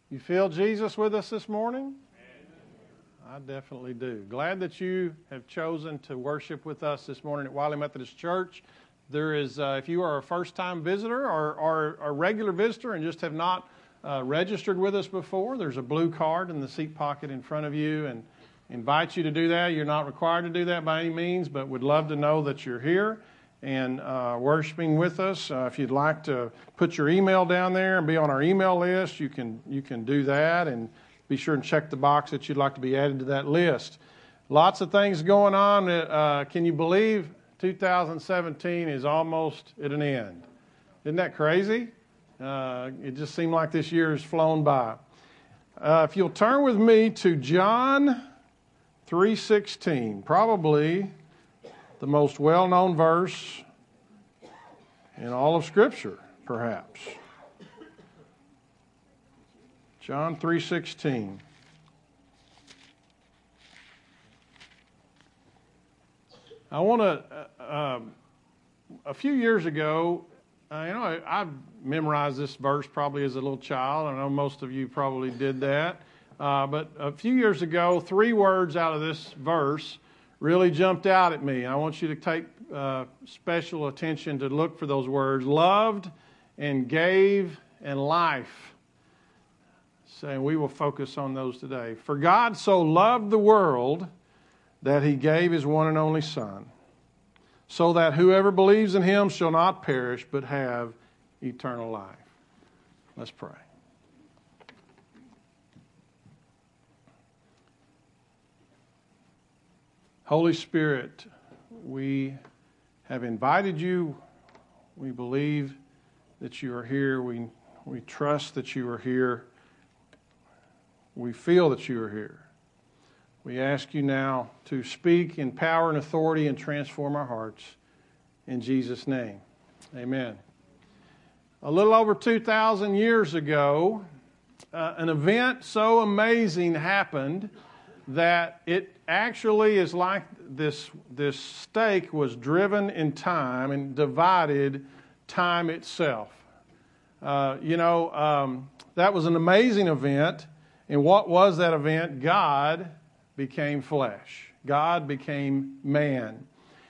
You feel Jesus with us this morning? I definitely do. Glad that you have chosen to worship with us this morning at Wiley Methodist Church. There is, if you are a first-time visitor or a regular visitor and just have not registered with us before, there's a blue card in the seat pocket in front of you, and invite you to do that. You're not required to do that by any means, but would love to know that you're here and worshiping with us. If you'd like to put your email down there and be on our email list, you can do that, and be sure and check the box that you'd like to be added to that list. Lots of things going on. Can you believe 2017 is almost at an end? Isn't that crazy? It just seemed like this year has flown by. If you'll turn with me to John 3:16, probably the most well-known verse in all of Scripture, perhaps. John 3:16. I want to, a few years ago, I memorized this verse probably as a little child. I know most of you probably did that. But a few years ago, 3 words out of this verse really jumped out at me. I want you to take special attention to look for those words: loved and gave and life. So we will focus on those today. For God so loved the world that he gave his one and only Son, so that whoever believes in him shall not perish but have eternal life. Let's pray. Holy Spirit, we have invited you. We believe that you are here. We trust that you are here. We feel that you are here. We ask you now to speak in power and authority and transform our hearts. In Jesus' name, amen. A little over 2,000 years ago, an event so amazing happened that it actually is like this stake was driven in time and divided time itself. That was an amazing event. And what was that event? God became flesh. God became man.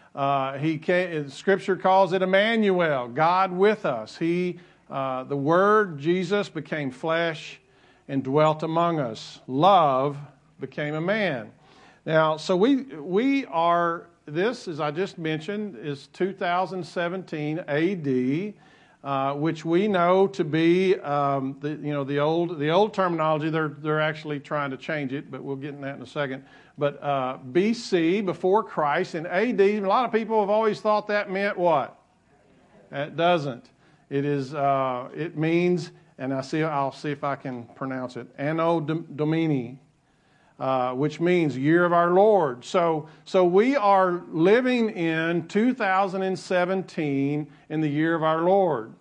Scripture calls it Emmanuel, God with us. The Word, Jesus, became flesh and dwelt among us. Love became a man. Now, so we are, this, as I just mentioned, is 2017 AD, which we know to be the old terminology. They're actually trying to change it, but we'll get into that in a second. But BC, before Christ, and AD, a lot of people have always thought that meant what? It doesn't. It is. It means, and I'll see if I can pronounce it, Anno Domini, which means year of our Lord. So we are living in 2017 in the year of our Lord.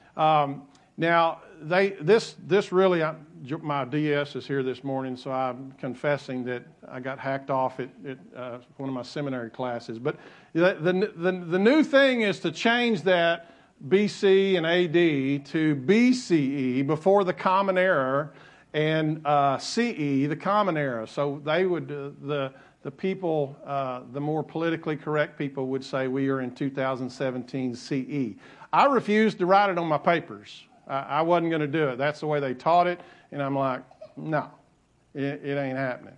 Now, this really, my DS is here this morning, so I'm confessing that I got hacked off at one of my seminary classes. But the new thing is to change that BC and AD to BCE, before the Common Era, and CE, the Common Era. So they would, the people, the more politically correct people would say we are in 2017 CE. I refused to write it on my papers. I wasn't going to do it. That's the way they taught it. And I'm like, no, it ain't happening.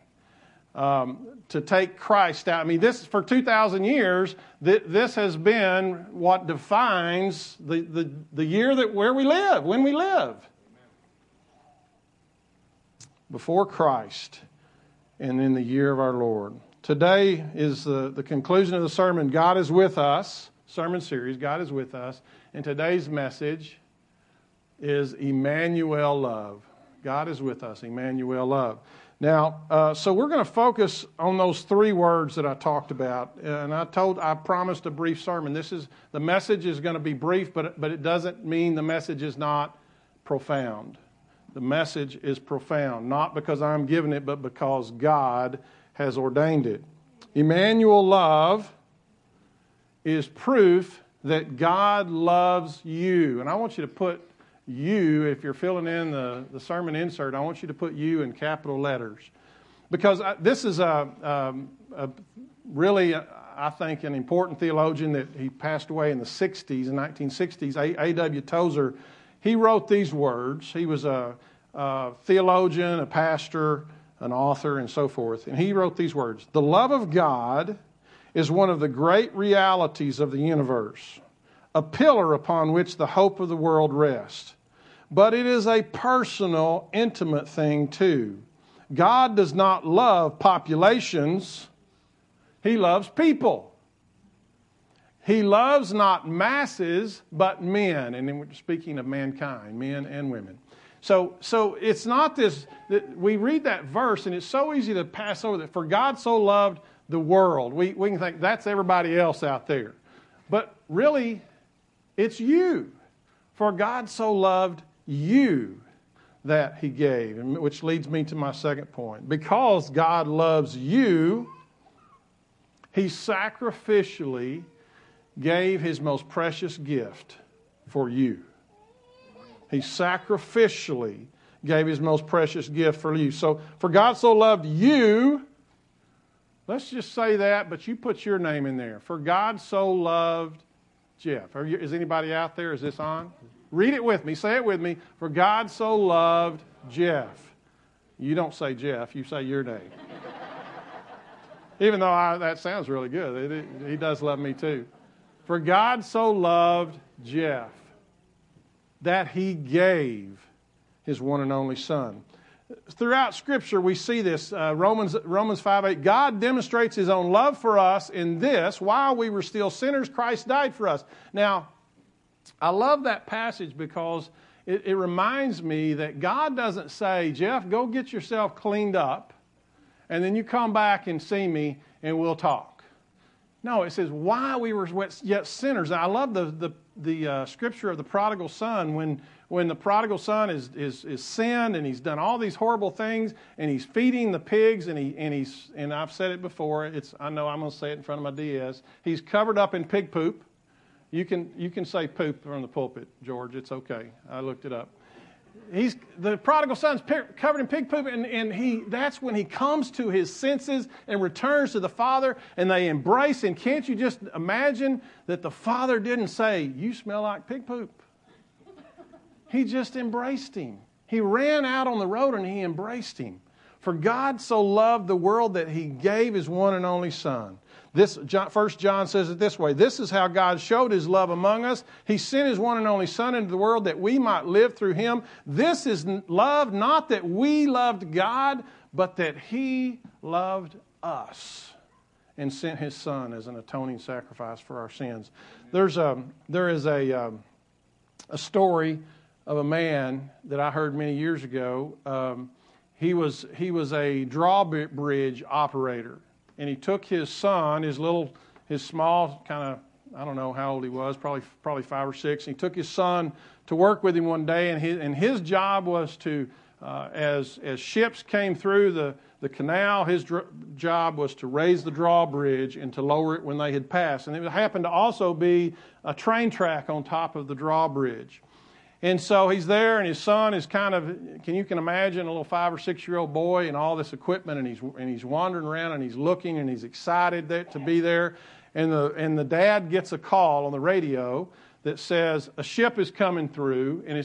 To take Christ out. I mean, this, for 2,000 years, this has been what defines the year where we live, when we live. Before Christ and in the year of our Lord. Today is the conclusion of the sermon, God is with us, sermon series, God is with us. And today's message is Emmanuel love. God is with us, Emmanuel love. Now, so we're going to focus on those 3 words that I talked about. And I promised a brief sermon. The message is going to be brief, but it doesn't mean the message is not profound. The message is profound, not because I'm giving it, but because God has ordained it. Emmanuel love is proof that God loves you. And I want you to put you, if you're filling in the sermon insert, I want you to put you in capital letters. Because this is really, I think, an important theologian that he passed away in the 1960s, A.W. Tozer. He wrote these words. He was a theologian, a pastor, an author, and so forth. And he wrote these words: "The love of God is one of the great realities of the universe, a pillar upon which the hope of the world rests. But it is a personal, intimate thing too. God does not love populations. He loves people. He loves not masses, but men." And then we're speaking of mankind, men and women. So it's not this, that we read that verse and it's so easy to pass over that. For God so loved the world. We can think that's everybody else out there. But really, it's you. For God so loved you that he gave. Which leads me to my second point. Because God loves you, he sacrificially gave his most precious gift for you. He sacrificially gave his most precious gift for you. So, for God so loved you, let's just say that, but you put your name in there. For God so loved Jeff. Is anybody out there? Is this on? Read it with me. Say it with me. For God so loved Jeff. You don't say Jeff. You say your name. Even though that sounds really good. He does love me too. For God so loved Jeff that he gave his one and only Son. Throughout Scripture, we see this. Romans 5:8. God demonstrates his own love for us in this: while we were still sinners, Christ died for us. Now, I love that passage because it reminds me that God doesn't say, Jeff, go get yourself cleaned up, and then you come back and see me, and we'll talk. No, it says, while we were yet sinners. And I love the scripture of the prodigal son. When the prodigal son is sinned and he's done all these horrible things, and he's feeding the pigs, and I've said it before. I know I'm going to say it in front of my DS. He's covered up in pig poop. You can say poop from the pulpit, George. It's okay. I looked it up. The prodigal son's covered in pig poop, and that's when he comes to his senses and returns to the Father, and they embrace. And can't you just imagine that the Father didn't say, "You smell like pig poop"? He just embraced him. He ran out on the road and he embraced him. For God so loved the world that he gave his one and only Son. 1 John says it this way: "This is how God showed his love among us. He sent his one and only Son into the world that we might live through him. This is love, not that we loved God, but that he loved us and sent his Son as an atoning sacrifice for our sins." There is a story of a man that I heard many years ago. He was a drawbridge operator. And he took his son, his small kind of, I don't know how old he was, probably 5 or 6. And he took his son to work with him one day, and his job was to, as ships came through the canal, his job was to raise the drawbridge and to lower it when they had passed. And it happened to also be a train track on top of the drawbridge. And so he's there, and his son is kind of, you can imagine a little 5 or 6 year old boy and all this equipment, and he's wandering around and he's looking and he's excited to be there. And the dad gets a call on the radio that says a ship is coming through, and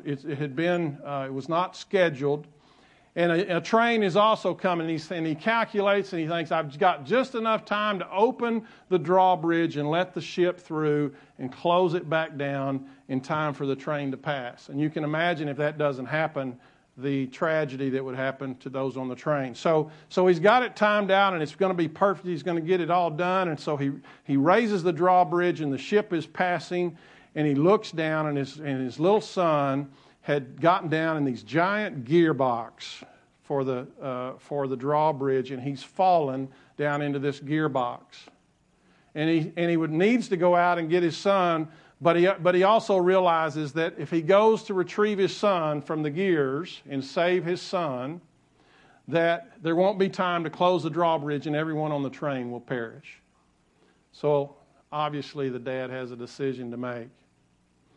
it was not scheduled. And a train is also coming, and he calculates and he thinks, I've got just enough time to open the drawbridge and let the ship through and close it back down in time for the train to pass. And you can imagine if that doesn't happen, the tragedy that would happen to those on the train. So he's got it timed out, and it's going to be perfect. He's going to get it all done. And so he raises the drawbridge, and the ship is passing, and he looks down, and his little son had gotten down in these giant gearbox for the drawbridge, and he's fallen down into this gearbox. And he needs to go out and get his son, but he also realizes that if he goes to retrieve his son from the gears and save his son, that there won't be time to close the drawbridge and everyone on the train will perish. So obviously the dad has a decision to make.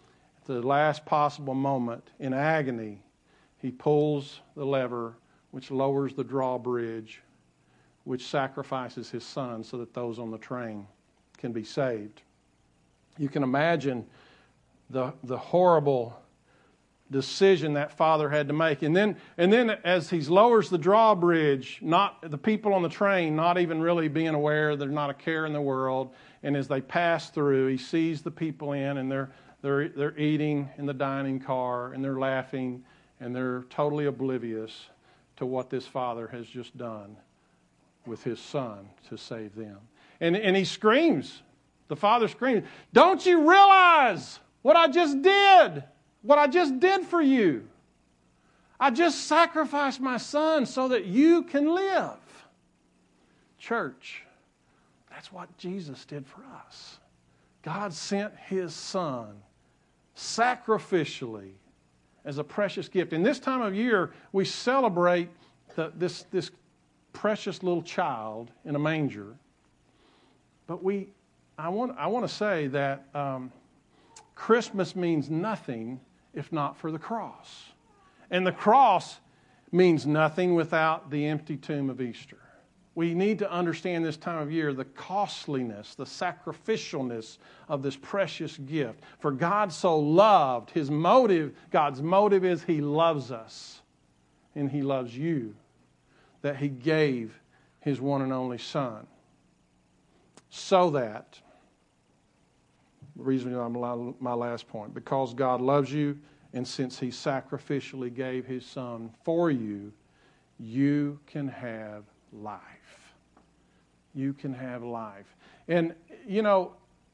the last possible moment, in agony, he pulls the lever which lowers the drawbridge, which sacrifices his son so that those on the train can be saved. You can imagine the horrible decision that father had to make. And then as he lowers the drawbridge, not the people on the train not even really being aware, there's not a care in the world, and as they pass through, he sees the people in, and they're eating in the dining car, and they're laughing, and they're totally oblivious to what this father has just done with his son to save them. And he screams, the father screams, "Don't you realize what I just did? What I just did for you? I just sacrificed my son so that you can live." Church, that's what Jesus did for us. God sent his son sacrificially as a precious gift. In this time of year, we celebrate this precious little child in a manger. But I want to say that Christmas means nothing if not for the cross. And the cross means nothing without the empty tomb of Easter. We need to understand this time of year the costliness, the sacrificialness of this precious gift. For God so loved, God's motive is he loves us and he loves you, that he gave his one and only son. So that, the reason I'm my last point, because God loves you, and since he sacrificially gave his son for you, you can have life. You can have life. And, you know,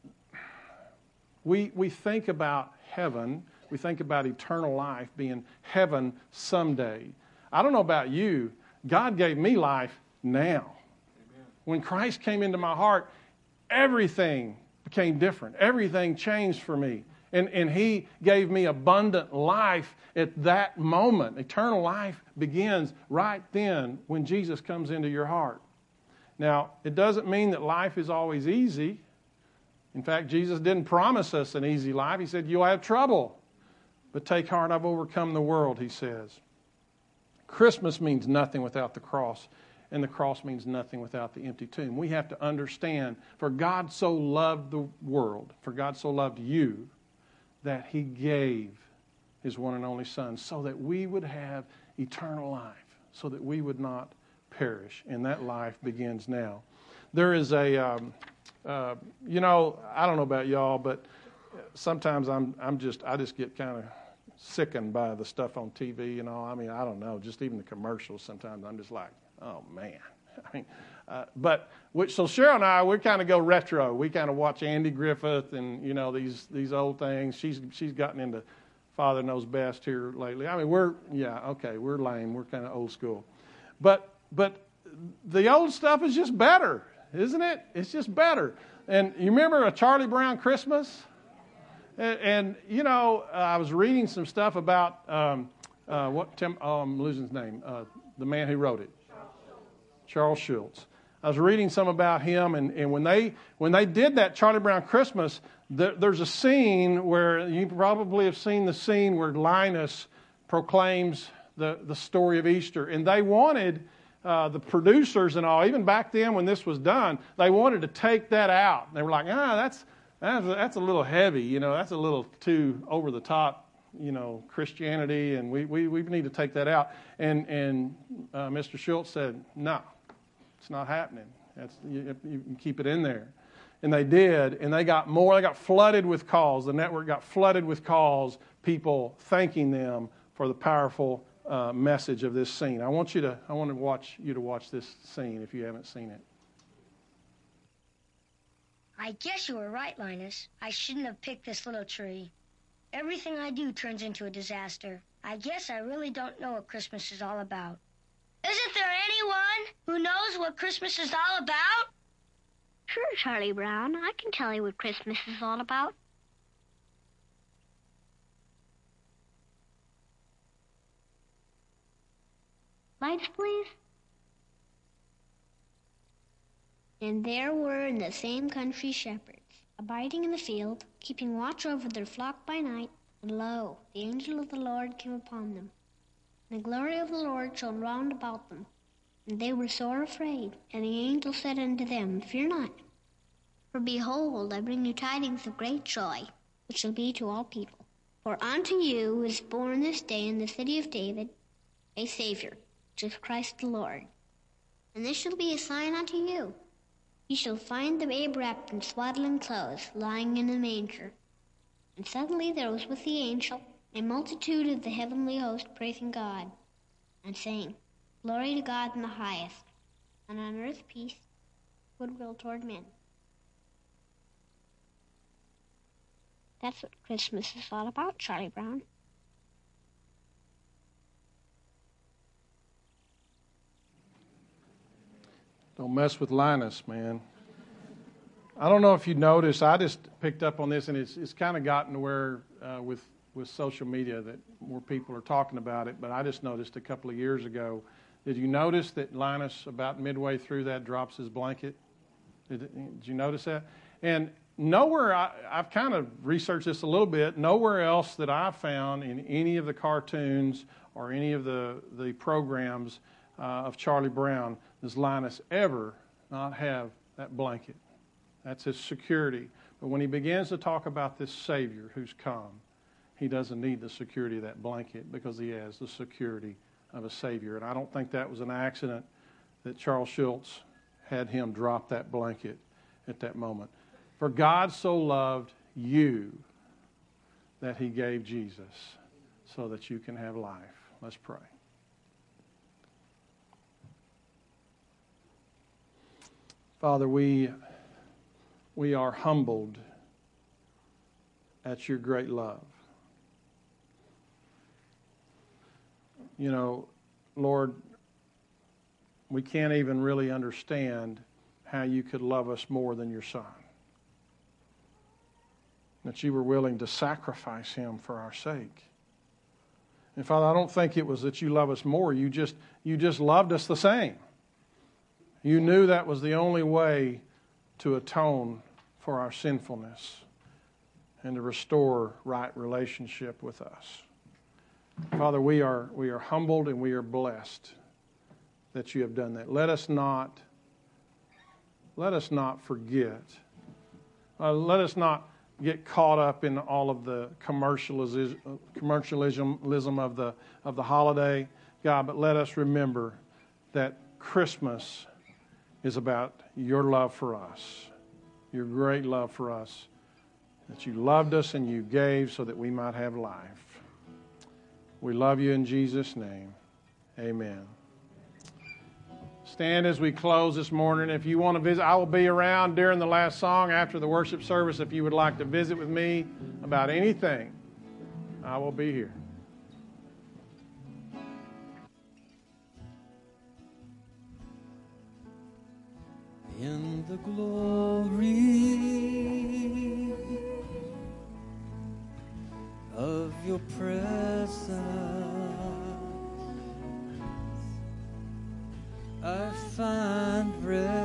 we think about heaven, we think about eternal life being heaven someday. I don't know about you, God gave me life now. Amen. When Christ came into my heart, everything became different. Everything changed for me. And he gave me abundant life at that moment. Eternal life begins right then when Jesus comes into your heart. Now, it doesn't mean that life is always easy. In fact, Jesus didn't promise us an easy life. He said, you'll have trouble. But take heart, I've overcome the world, he says. Christmas means nothing without the cross. And the cross means nothing without the empty tomb. We have to understand, for God so loved the world, for God so loved you, that he gave his one and only son so that we would have eternal life, so that we would not perish. And that life begins now. There is I don't know about y'all, but sometimes I just get kind of sickened by the stuff on TV and all. I mean, I don't know, just even the commercials sometimes I'm just like, oh man. I mean, so Cheryl and I, we kind of go retro. We kind of watch Andy Griffith and, you know, these old things. She's gotten into Father Knows Best here lately. I mean, we're lame. We're kind of old school. But the old stuff is just better, isn't it? It's just better. And you remember A Charlie Brown Christmas? And you know, I was reading some stuff about I'm losing his name. The man who wrote it. Charles Schulz. I was reading some about him, and when they did that Charlie Brown Christmas, there's a scene where you probably have seen the scene where Linus proclaims the story of Easter, and they wanted the producers and all, even back then when this was done, they wanted to take that out. They were like, that's a little heavy, you know, that's a little too over the top, you know, Christianity, and we need to take that out. And Mr. Schultz said, no. It's not happening. You can keep it in there. And they did, and they got flooded with calls. The network got flooded with calls, people thanking them for the powerful message of this scene. I want you to watch this scene if you haven't seen it. I guess you were right, Linus. I shouldn't have picked this little tree. Everything I do turns into a disaster. I guess I really don't know what Christmas is all about. Isn't there anyone who knows what Christmas is all about? Sure, Charlie Brown. I can tell you what Christmas is all about. Lights, please. And there were in the same country shepherds, abiding in the field, keeping watch over their flock by night. And lo, the angel of the Lord came upon them, and the glory of the Lord shone round about them. And they were sore afraid. And the angel said unto them, Fear not, for behold, I bring you tidings of great joy, which shall be to all people. For unto you is born this day in the city of David a Savior, which is Christ the Lord. And this shall be a sign unto you. Ye shall find the babe wrapped in swaddling clothes, lying in a manger. And suddenly there was with the angel a multitude of the heavenly host praising God, and saying, Glory to God in the highest, and on earth peace, goodwill toward men. That's what Christmas is all about, Charlie Brown. Don't mess with Linus, man. I don't know if you noticed, I just picked up on this, and it's kind of gotten to where with social media that more people are talking about it, but I just noticed a couple of years ago, did you notice that Linus, about midway through that, drops his blanket? Did you notice that? And nowhere, I've kind of researched this a little bit, nowhere else that I've found in any of the cartoons or any of the programs of Charlie Brown does Linus ever not have that blanket. That's his security. But when he begins to talk about this Savior who's come, he doesn't need the security of that blanket because he has the security of a Savior. And I don't think that was an accident that Charles Schulz had him drop that blanket at that moment. For God so loved you that he gave Jesus so that you can have life. Let's pray. Father, we are humbled at your great love. You know, Lord, we can't even really understand how you could love us more than your Son. That you were willing to sacrifice him for our sake. And Father, I don't think it was that you love us more. You just loved us the same. You knew that was the only way to atone for our sinfulness and to restore right relationship with us. Father, we are humbled and we are blessed that you have done that. Let us not forget. Let us not get caught up in all of the commercialism of the holiday, God, but let us remember that Christmas is about your love for us, your great love for us, that you loved us and you gave so that we might have life. We love you in Jesus' name. Amen. Stand as we close this morning. If you want to visit, I will be around during the last song after the worship service. If you would like to visit with me about anything, I will be here. In the glory of your presence, I find rest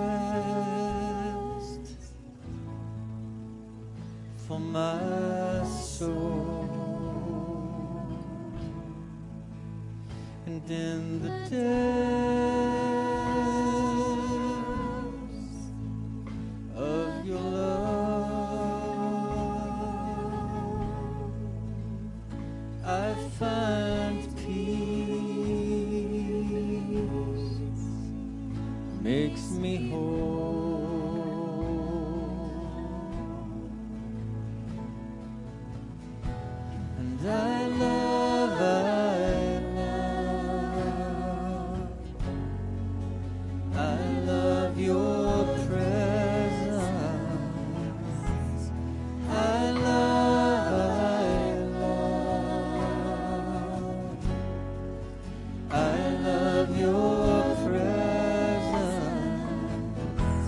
for my soul, and in the depths of your love, I find peace, makes me whole, and I love your presence. I love your presence.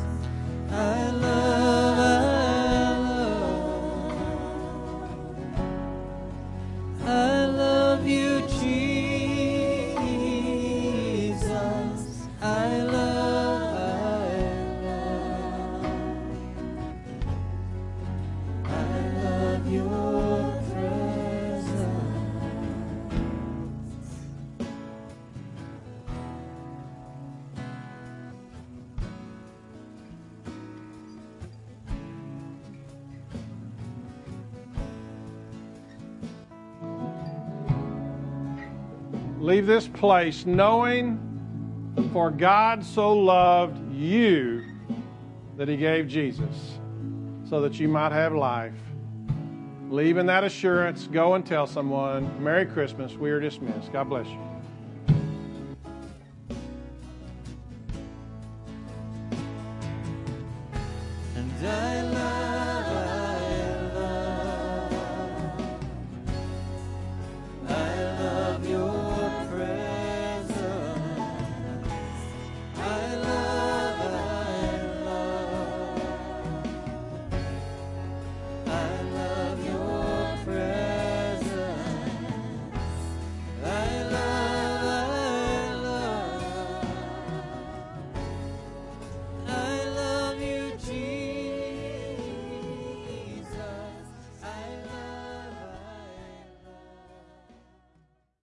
leave this place knowing, for God so loved you that he gave Jesus so that you might have life. Leave in that assurance. Go and tell someone, Merry Christmas. We are dismissed. God bless you.